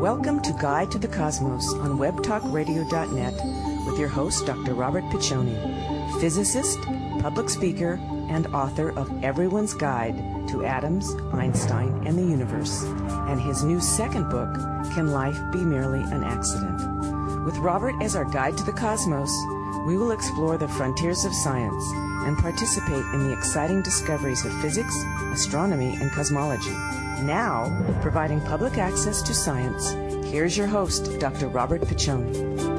Welcome to Guide to the Cosmos on webtalkradio.net with your host, Dr. Robert Piccioni, physicist, public speaker, and author of Everyone's Guide to Atoms, Einstein, and the Universe, and his new second book, Can Life Be Merely an Accident? With Robert as our guide to the cosmos, we will explore the frontiers of science and participate in the exciting discoveries of physics, astronomy, and cosmology. Now, providing public access to science, here's your host, Dr. Robert Piccioni.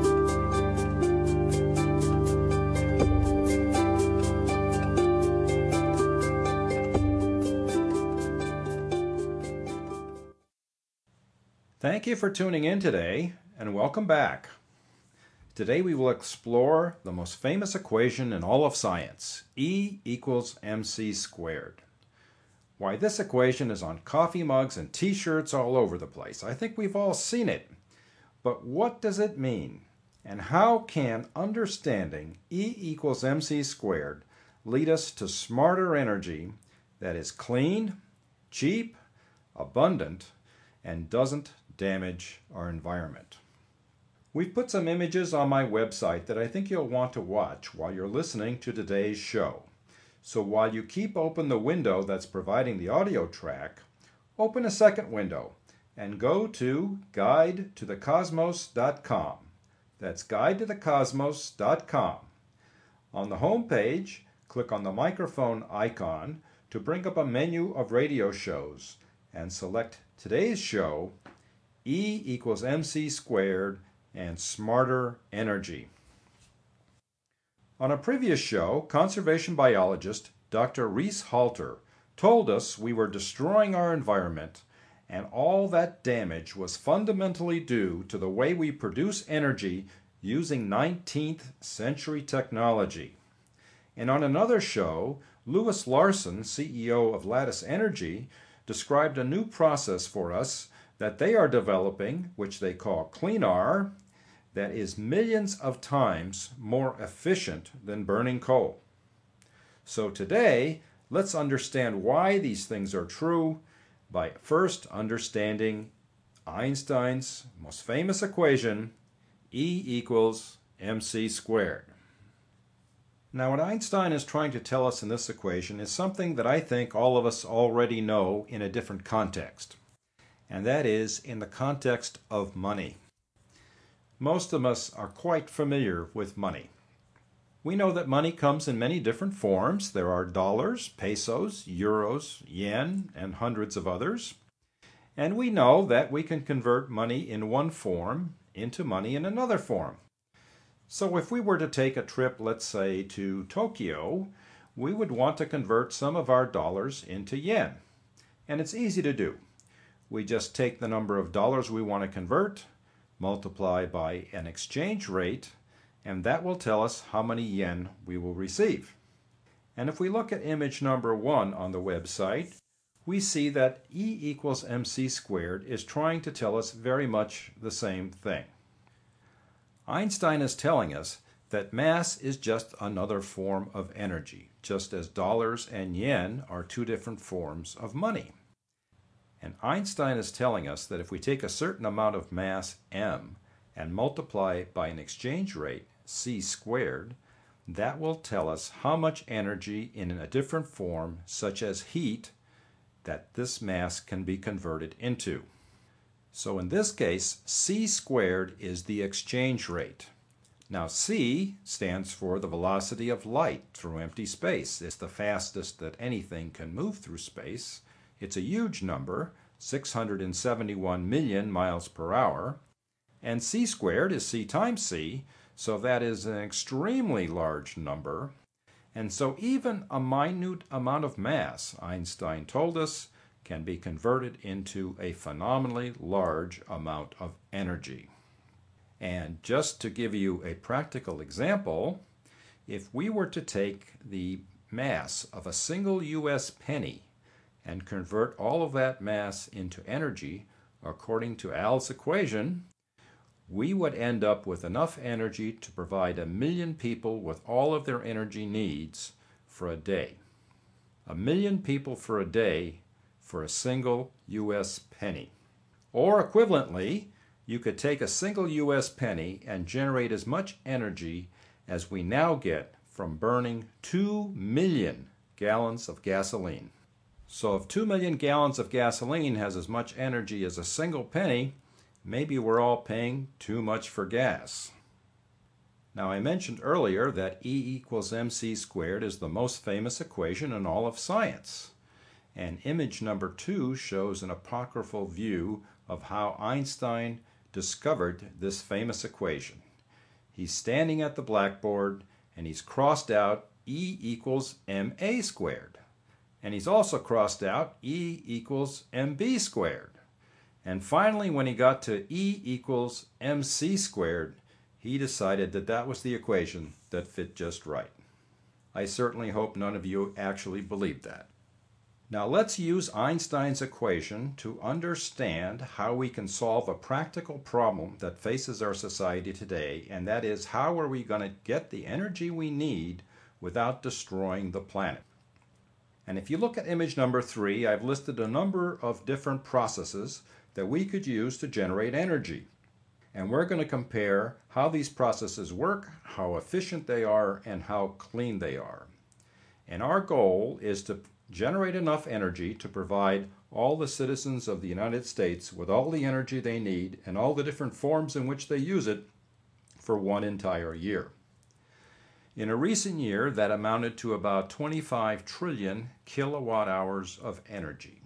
Thank you for tuning in today, and welcome back. Today we will explore the most famous equation in all of science, E equals mc squared. Why, this equation is on coffee mugs and t-shirts all over the place. I think we've all seen it. But what does it mean? And how can understanding E equals mc squared lead us to smarter energy that is clean, cheap, abundant, and doesn't damage our environment? We've put some images on my website that I think you'll want to watch while you're listening to today's show. So while you keep open the window that's providing the audio track, open a second window and go to guidetothecosmos.com. That's guidetothecosmos.com. On the home page, click on the microphone icon to bring up a menu of radio shows and select today's show, E equals mc squared and smarter energy. On a previous show, conservation biologist Dr. Reese Halter told us we were destroying our environment, and all that damage was fundamentally due to the way we produce energy using 19th century technology. And on another show, Louis Larson, CEO of Lattice Energy, described a new process for us that they are developing, which they call CleanR, that is millions of times more efficient than burning coal. So today, let's understand why these things are true by first understanding Einstein's most famous equation, E equals mc squared. Now, what Einstein is trying to tell us in this equation is something that I think all of us already know in a different context, and that is in the context of money. Most of us are quite familiar with money. We know that money comes in many different forms. There are dollars, pesos, euros, yen, and hundreds of others. And we know that we can convert money in one form into money in another form. So if we were to take a trip, let's say, to Tokyo, we would want to convert some of our dollars into yen. And it's easy to do. We just take the number of dollars we want to convert, multiply by an exchange rate, and that will tell us how many yen we will receive. And if we look at image number 1 on the website, we see that E equals mc squared is trying to tell us very much the same thing. Einstein is telling us that mass is just another form of energy, just as dollars and yen are two different forms of money. And Einstein is telling us that if we take a certain amount of mass, m, and multiply by an exchange rate, c squared, that will tell us how much energy in a different form, such as heat, that this mass can be converted into. So in this case, c squared is the exchange rate. Now c stands for the velocity of light through empty space. It's the fastest that anything can move through space. It's a huge number, 671 million miles per hour, and c squared is c times c, so that is an extremely large number. And so even a minute amount of mass, Einstein told us, can be converted into a phenomenally large amount of energy. And just to give you a practical example, if we were to take the mass of a single U.S. penny and convert all of that mass into energy, according to Al's equation, we would end up with enough energy to provide 1 million people with all of their energy needs for a day. 1 million people for a day for a single U.S. penny. Or equivalently, you could take a single U.S. penny and generate as much energy as we now get from burning 2 million gallons of gasoline. So if 2 million gallons of gasoline has as much energy as a single penny, maybe we're all paying too much for gas. Now, I mentioned earlier that E equals mc squared is the most famous equation in all of science. And image number 2 shows an apocryphal view of how Einstein discovered this famous equation. He's standing at the blackboard and he's crossed out E equals ma squared. And he's also crossed out E equals mb squared. And finally, when he got to E equals mc squared, he decided that that was the equation that fit just right. I certainly hope none of you actually believed that. Now let's use Einstein's equation to understand how we can solve a practical problem that faces our society today, and that is, how are we going to get the energy we need without destroying the planet? And if you look at image number 3, I've listed a number of different processes that we could use to generate energy. And we're going to compare how these processes work, how efficient they are, and how clean they are. And our goal is to generate enough energy to provide all the citizens of the United States with all the energy they need and all the different forms in which they use it for one entire year. In a recent year, that amounted to about 25 trillion kilowatt hours of energy.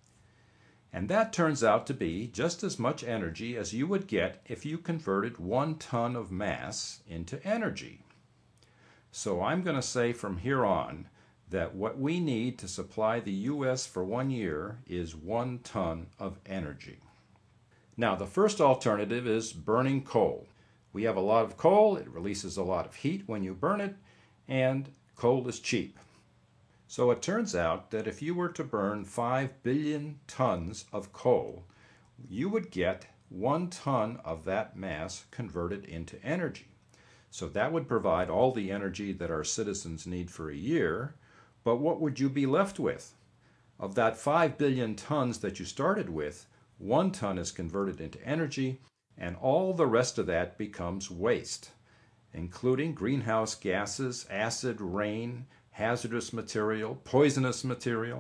And that turns out to be just as much energy as you would get if you converted 1 ton of mass into energy. So I'm going to say from here on that what we need to supply the U.S. for 1 year is 1 ton of energy. Now, the first alternative is burning coal. We have a lot of coal, it releases a lot of heat when you burn it, and coal is cheap. So it turns out that if you were to burn 5 billion tons of coal, you would get 1 ton of that mass converted into energy. So that would provide all the energy that our citizens need for a year, but what would you be left with? Of that 5 billion tons that you started with, 1 ton is converted into energy, and all the rest of that becomes waste, including greenhouse gases, acid rain, hazardous material, poisonous material.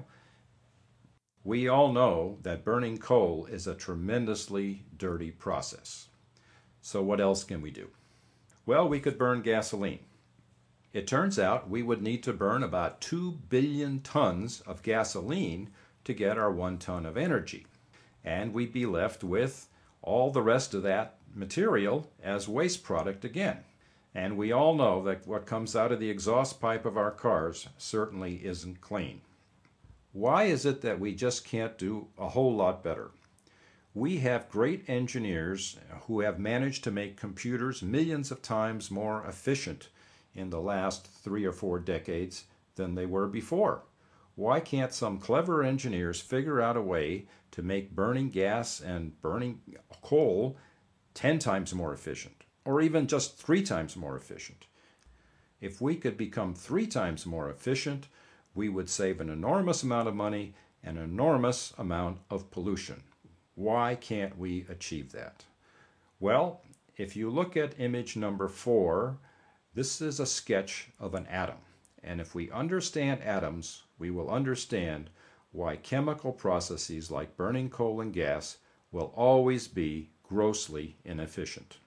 We all know that burning coal is a tremendously dirty process. So what else can we do? Well, we could burn gasoline. It turns out we would need to burn about 2 billion tons of gasoline to get our 1 ton of energy. And we'd be left with all the rest of that material as waste product again. And we all know that what comes out of the exhaust pipe of our cars certainly isn't clean. Why is it that we just can't do a whole lot better? We have great engineers who have managed to make computers millions of times more efficient in the last 3 or 4 decades than they were before. Why can't some clever engineers figure out a way to make burning gas and burning coal 10 times more efficient? Or even just 3 times more efficient. If we could become 3 times more efficient, we would save an enormous amount of money and an enormous amount of pollution. Why can't we achieve that? Well, if you look at image number 4, this is a sketch of an atom. And if we understand atoms, we will understand why chemical processes like burning coal and gas will always be grossly inefficient.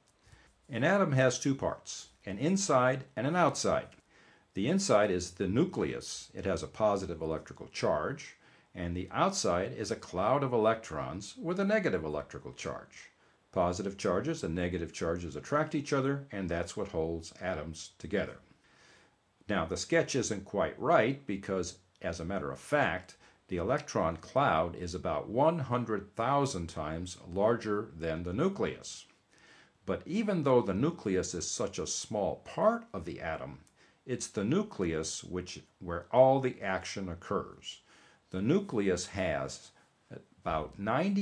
An atom has 2 parts, an inside and an outside. The inside is the nucleus. It has a positive electrical charge, and the outside is a cloud of electrons with a negative electrical charge. Positive charges and negative charges attract each other, and that's what holds atoms together. Now, the sketch isn't quite right because, as a matter of fact, the electron cloud is about 100,000 times larger than the nucleus. But even though the nucleus is such a small part of the atom, it's the nucleus where all the action occurs. The nucleus has about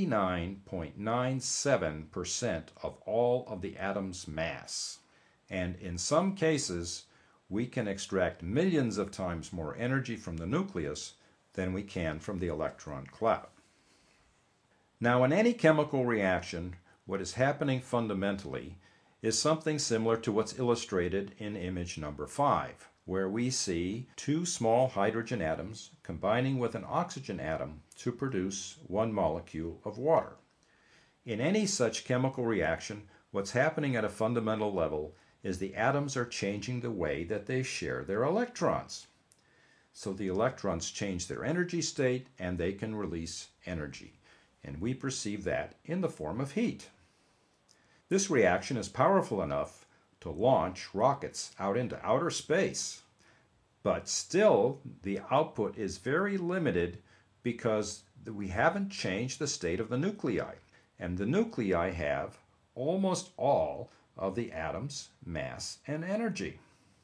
99.97% of all of the atom's mass. And in some cases, we can extract millions of times more energy from the nucleus than we can from the electron cloud. Now, in any chemical reaction, What is happening fundamentally is something similar to what's illustrated in image number 5, where we see two small hydrogen atoms combining with an oxygen atom to produce one molecule of water. In any such chemical reaction, what's happening at a fundamental level is the atoms are changing the way that they share their electrons. So the electrons change their energy state and they can release energy. And we perceive that in the form of heat. This reaction is powerful enough to launch rockets out into outer space. But still, the output is very limited because we haven't changed the state of the nuclei. And the nuclei have almost all of the atom's mass and energy.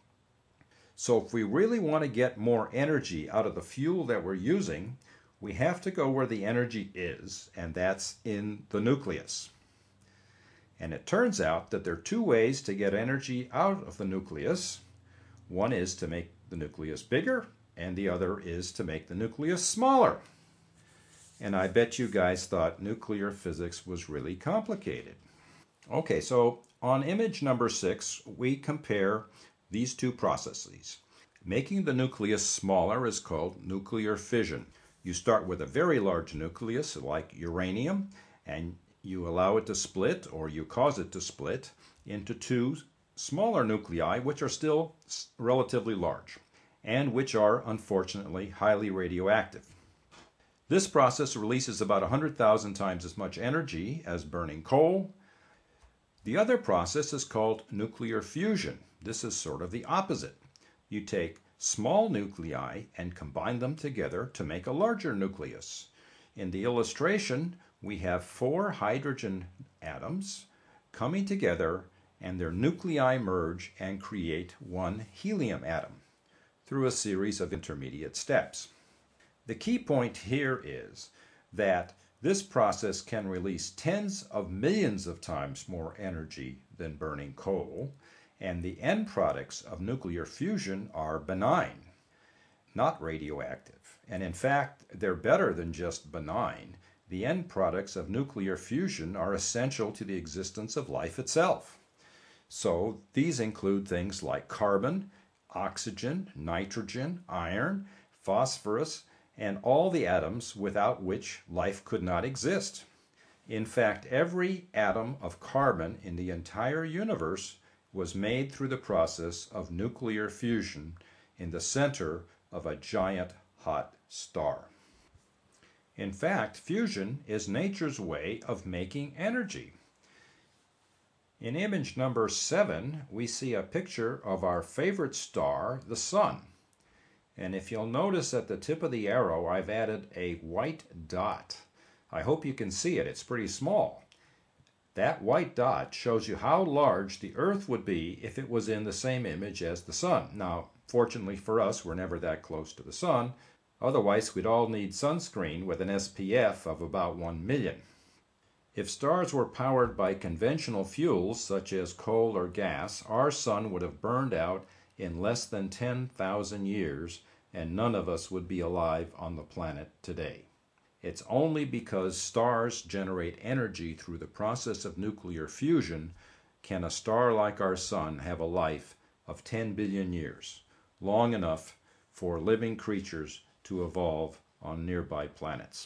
So if we really want to get more energy out of the fuel that we're using, we have to go where the energy is, and that's in the nucleus. And it turns out that there are two ways to get energy out of the nucleus. One is to make the nucleus bigger, and the other is to make the nucleus smaller. And I bet you guys thought nuclear physics was really complicated. Okay, so on image number 6, we compare these two processes. Making the nucleus smaller is called nuclear fission. You start with a very large nucleus like uranium, and you allow it to split, or you cause it to split, into two smaller nuclei which are still relatively large and which are unfortunately highly radioactive. This process releases about 100,000 times as much energy as burning coal. The other process is called nuclear fusion. This is sort of the opposite. You take small nuclei and combine them together to make a larger nucleus. In the illustration, we have 4 hydrogen atoms coming together, and their nuclei merge and create one helium atom through a series of intermediate steps. The key point here is that this process can release tens of millions of times more energy than burning coal, and the end products of nuclear fusion are benign, not radioactive. And in fact, they're better than just benign. The end products of nuclear fusion are essential to the existence of life itself. So these include things like carbon, oxygen, nitrogen, iron, phosphorus, and all the atoms without which life could not exist. In fact, every atom of carbon in the entire universe was made through the process of nuclear fusion in the center of a giant hot star. In fact, fusion is nature's way of making energy. In image number 7, we see a picture of our favorite star, the sun. And if you'll notice at the tip of the arrow, I've added a white dot. I hope you can see it. It's pretty small. That white dot shows you how large the Earth would be if it was in the same image as the sun. Now, fortunately for us, we're never that close to the sun. Otherwise, we'd all need sunscreen with an SPF of about 1 million. If stars were powered by conventional fuels, such as coal or gas, our sun would have burned out in less than 10,000 years, and none of us would be alive on the planet today. It's only because stars generate energy through the process of nuclear fusion can a star like our sun have a life of 10 billion years, long enough for living creatures to evolve on nearby planets.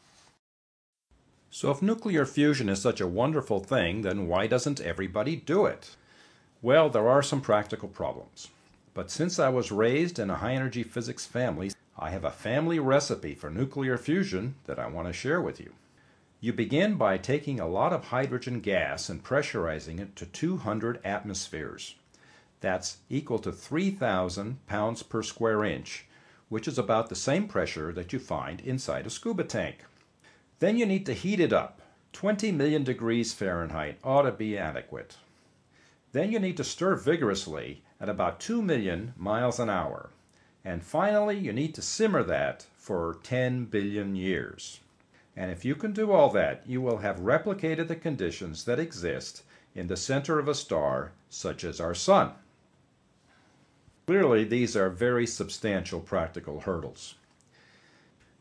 So if nuclear fusion is such a wonderful thing, then why doesn't everybody do it? Well, there are some practical problems. But since I was raised in a high-energy physics family, I have a family recipe for nuclear fusion that I want to share with you. You begin by taking a lot of hydrogen gas and pressurizing it to 200 atmospheres. That's equal to 3,000 pounds per square inch, which is about the same pressure that you find inside a scuba tank. Then you need to heat it up. 20 million degrees Fahrenheit ought to be adequate. Then you need to stir vigorously at about 2 million miles an hour. And finally, you need to simmer that for 10 billion years. And if you can do all that, you will have replicated the conditions that exist in the center of a star, such as our sun. Clearly, these are very substantial practical hurdles.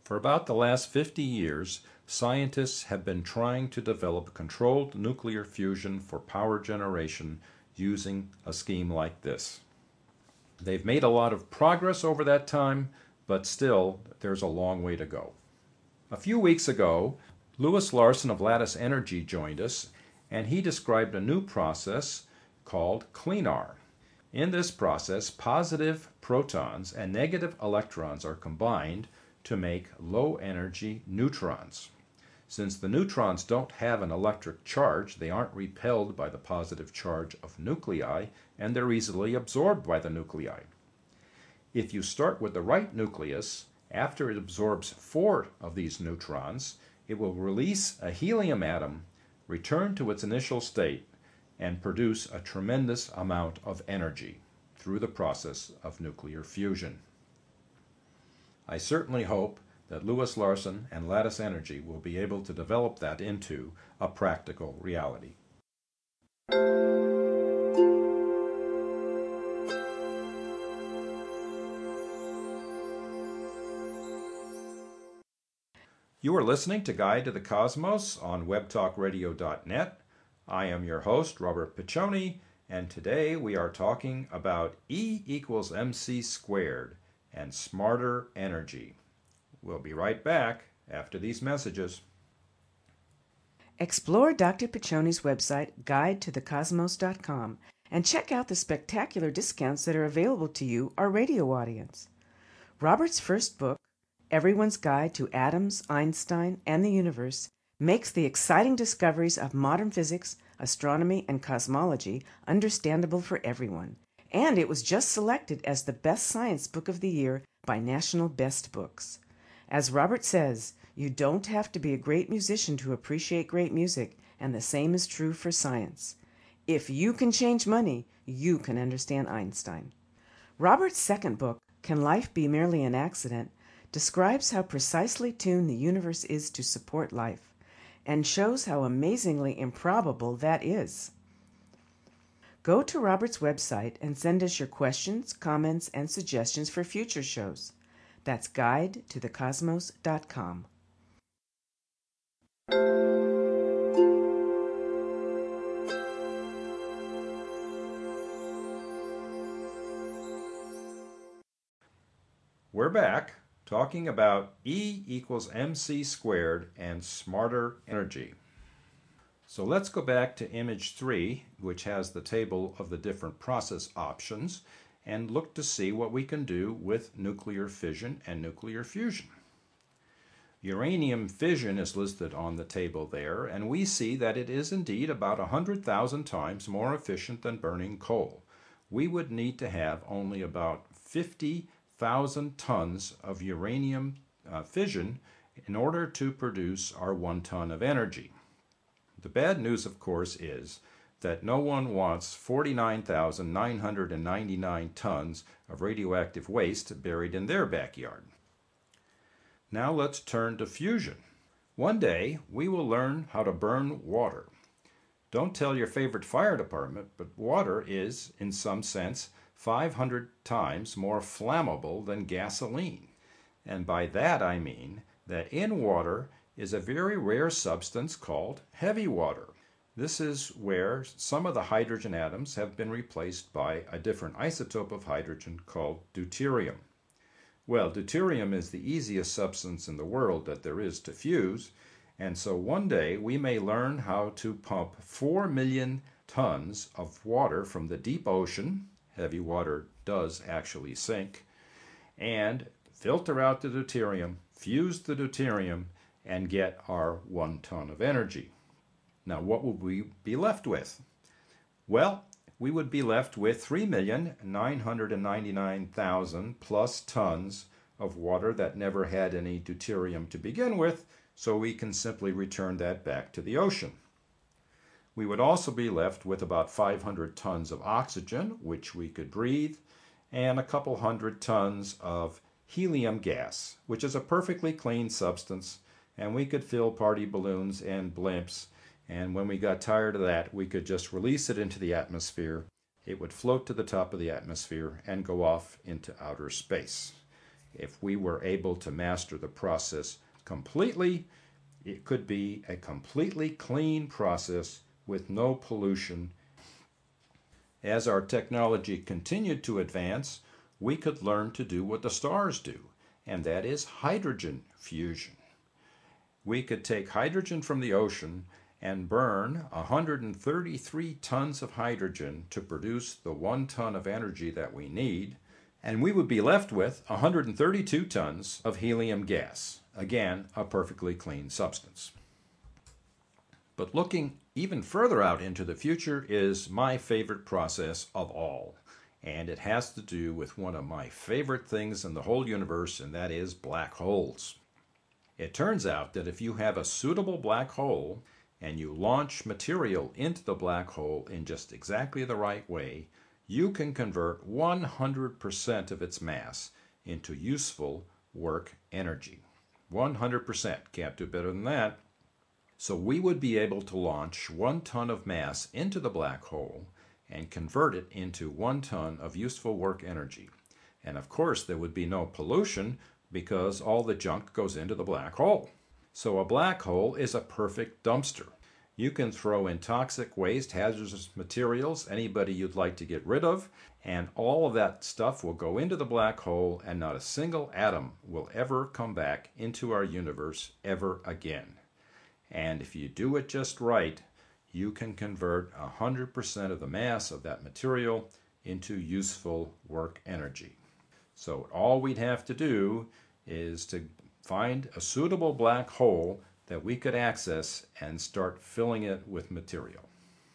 For about the last 50 years, scientists have been trying to develop controlled nuclear fusion for power generation using a scheme like this. They've made a lot of progress over that time, but still, there's a long way to go. A few weeks ago, Louis Larson of Lattice Energy joined us, and he described a new process called CLEANR. In this process, positive protons and negative electrons are combined to make low-energy neutrons. Since the neutrons don't have an electric charge, they aren't repelled by the positive charge of nuclei, and they're easily absorbed by the nuclei. If you start with the right nucleus, after it absorbs 4 of these neutrons, it will release a helium atom, return to its initial state, and produce a tremendous amount of energy through the process of nuclear fusion. I certainly hope that Louis Larson and Lattice Energy will be able to develop that into a practical reality. You are listening to Guide to the Cosmos on webtalkradio.net. I am your host, Robert Piccioni, and today we are talking about E equals mc squared and smarter energy. We'll be right back after these messages. Explore Dr. Piccioni's website, guidetothecosmos.com, and check out the spectacular discounts that are available to you, our radio audience. Robert's first book, Everyone's Guide to Atoms, Einstein, and the Universe, makes the exciting discoveries of modern physics, astronomy, and cosmology understandable for everyone. And it was just selected as the best science book of the year by National Best Books. As Robert says, you don't have to be a great musician to appreciate great music, and the same is true for science. If you can change money, you can understand Einstein. Robert's second book, Can Life Be Merely an Accident?, describes how precisely tuned the universe is to support life, and shows how amazingly improbable that is. Go to Robert's website and send us your questions, comments, and suggestions for future shows. That's guidetothecosmos.com. We're back talking about E equals mc squared and smarter energy. So let's go back to image 3, which has the table of the different process options, and look to see what we can do with nuclear fission and nuclear fusion. Uranium fission is listed on the table there, and we see that it is indeed about 100,000 times more efficient than burning coal. We would need to have only about 50,000 tons of uranium fission in order to produce our 1 ton of energy. The bad news, of course, is that no one wants 49,999 tons of radioactive waste buried in their backyard. Now let's turn to fusion. One day we will learn how to burn water. Don't tell your favorite fire department, but water is, in some sense, 500 times more flammable than gasoline. And by that I mean that in water is a very rare substance called heavy water. This is where some of the hydrogen atoms have been replaced by a different isotope of hydrogen called deuterium. Well, deuterium is the easiest substance in the world that there is to fuse, and so one day we may learn how to pump 4 million tons of water from the deep ocean, heavy water does actually sink, and filter out the deuterium, fuse the deuterium, and get our 1 ton of energy. Now, what would we be left with? Well, we would be left with 3,999,000 plus tons of water that never had any deuterium to begin with, so we can simply return that back to the ocean. We would also be left with about 500 tons of oxygen, which we could breathe, and a couple hundred tons of helium gas, which is a perfectly clean substance, and we could fill party balloons and blimps, and when we got tired of that, we could just release it into the atmosphere. It would float to the top of the atmosphere and go off into outer space. If we were able to master the process completely, it could be a completely clean process with no pollution. As our technology continued to advance, we could learn to do what the stars do, and that is hydrogen fusion. We could take hydrogen from the ocean and burn 133 tons of hydrogen to produce the 1 ton of energy that we need, and we would be left with 132 tons of helium gas. Again, a perfectly clean substance. But looking even further out into the future is my favorite process of all, and it has to do with one of my favorite things in the whole universe, and that is black holes. It turns out that if you have a suitable black hole and you launch material into the black hole in just exactly the right way, you can convert 100% of its mass into useful work energy. 100%. Can't do better than that. So we would be able to launch 1 ton of mass into the black hole and convert it into 1 ton of useful work energy. And of course, there would be no pollution because all the junk goes into the black hole. So a black hole is a perfect dumpster. You can throw in toxic waste, hazardous materials, anybody you'd like to get rid of, and all of that stuff will go into the black hole, and not a single atom will ever come back into our universe ever again. And if you do it just right, you can convert 100% of the mass of that material into useful work energy. So all we'd have to do is to find a suitable black hole that we could access and start filling it with material.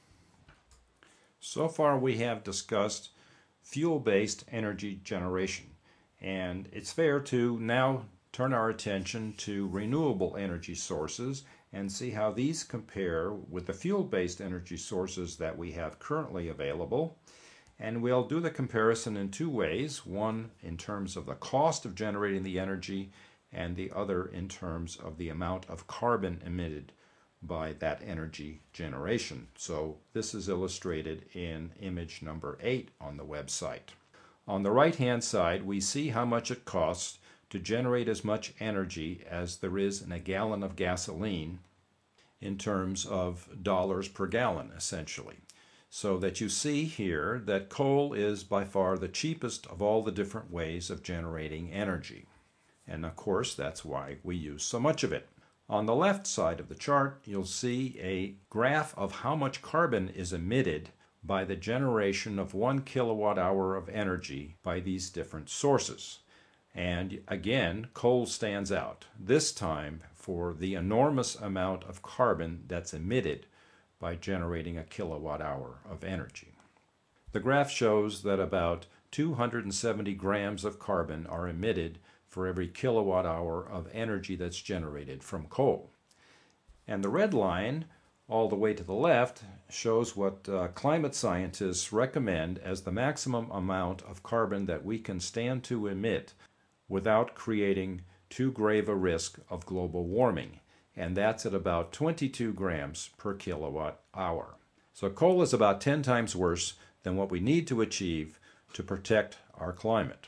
So far we have discussed fuel-based energy generation, and it's fair to now turn our attention to renewable energy sources and see how these compare with the fuel-based energy sources that we have currently available. And we'll do the comparison in 2 ways, one in terms of the cost of generating the energy and the other in terms of the amount of carbon emitted by that energy generation. So this is illustrated in image number 8 on the website. On the right-hand side, we see how much it costs to generate as much energy as there is in a gallon of gasoline in terms of dollars per gallon, essentially. So that you see here that coal is by far the cheapest of all the different ways of generating energy. And of course, that's why we use so much of it. On the left side of the chart, you'll see a graph of how much carbon is emitted by the generation of 1 kilowatt hour of energy by these different sources. And again, coal stands out, this time for the enormous amount of carbon that's emitted by generating a kilowatt hour of energy. The graph shows that about 270 grams of carbon are emitted for every kilowatt hour of energy that's generated from coal. And the red line, all the way to the left, shows what climate scientists recommend as the maximum amount of carbon that we can stand to emit without creating too grave a risk of global warming. And that's at about 22 grams per kilowatt hour. So coal is about 10 times worse than what we need to achieve to protect our climate.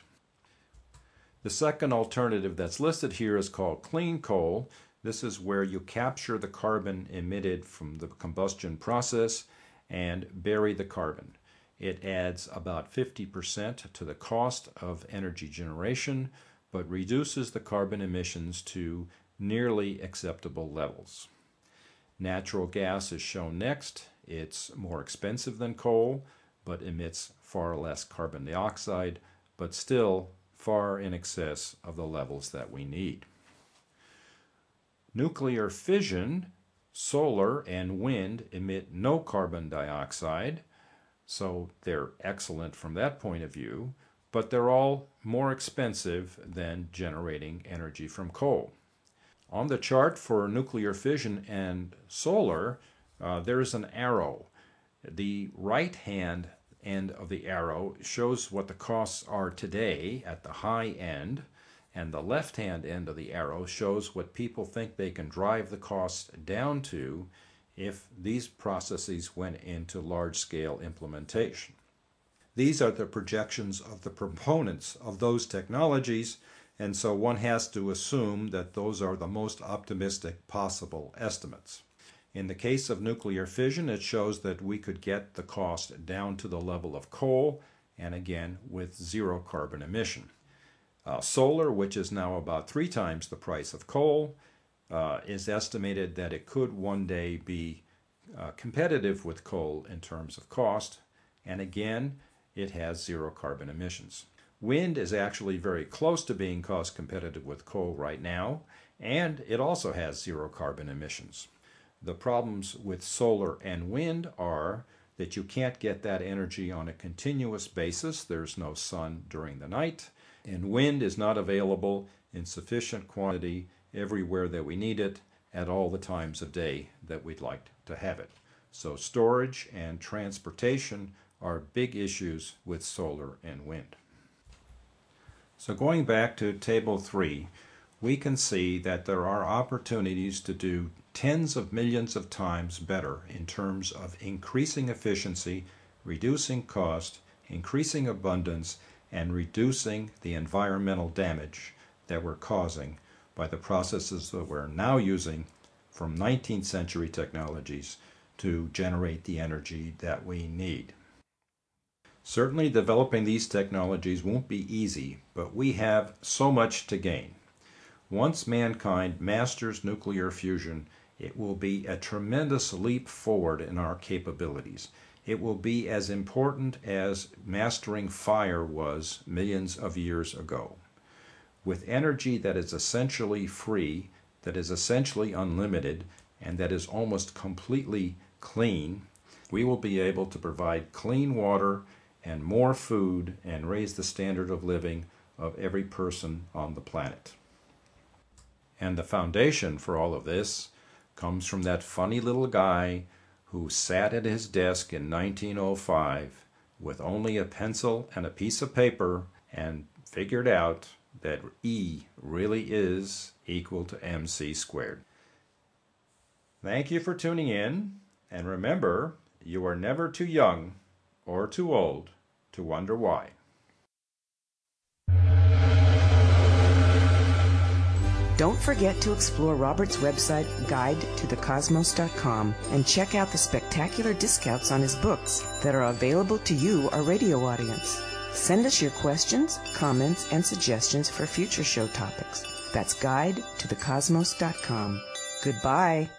The second alternative that's listed here is called clean coal. This is where you capture the carbon emitted from the combustion process and bury the carbon. It adds about 50% to the cost of energy generation, but reduces the carbon emissions to nearly acceptable levels. Natural gas is shown next. It's more expensive than coal, but emits far less carbon dioxide, but still far in excess of the levels that we need. Nuclear fission, solar, and wind emit no carbon dioxide, so they're excellent from that point of view, but they're all more expensive than generating energy from coal. On the chart for nuclear fission and solar, there's an arrow. The right-hand end of the arrow shows what the costs are today at the high end, and the left-hand end of the arrow shows what people think they can drive the costs down to if these processes went into large-scale implementation. These are the projections of the proponents of those technologies, and so one has to assume that those are the most optimistic possible estimates. In the case of nuclear fission, it shows that we could get the cost down to the level of coal, and again with zero carbon emission. Solar, which is now about 3 times the price of coal, is estimated that it could one day be competitive with coal in terms of cost, and again it has zero carbon emissions. Wind is actually very close to being cost competitive with coal right now, and it also has zero carbon emissions. The problems with solar and wind are that you can't get that energy on a continuous basis. There's no sun during the night, and wind is not available in sufficient quantity everywhere that we need it at all the times of day that we'd like to have it. So storage and transportation are big issues with solar and wind. So going back to Table 3, we can see that there are opportunities to do tens of millions of times better in terms of increasing efficiency, reducing cost, increasing abundance, and reducing the environmental damage that we're causing by the processes that we're now using from 19th century technologies to generate the energy that we need. Certainly developing these technologies won't be easy, but we have so much to gain. Once mankind masters nuclear fusion, it will be a tremendous leap forward in our capabilities. It will be as important as mastering fire was millions of years ago. With energy that is essentially free, that is essentially unlimited, and that is almost completely clean, we will be able to provide clean water and more food and raise the standard of living of every person on the planet. And the foundation for all of this comes from that funny little guy who sat at his desk in 1905 with only a pencil and a piece of paper and figured out that E really is equal to mc squared. Thank you for tuning in, and remember, you are never too young or too old to wonder why. Don't forget to explore Robert's website, guidetothecosmos.com, and check out the spectacular discounts on his books that are available to you, our radio audience. Send us your questions, comments, and suggestions for future show topics. That's guidetothecosmos.com. Goodbye.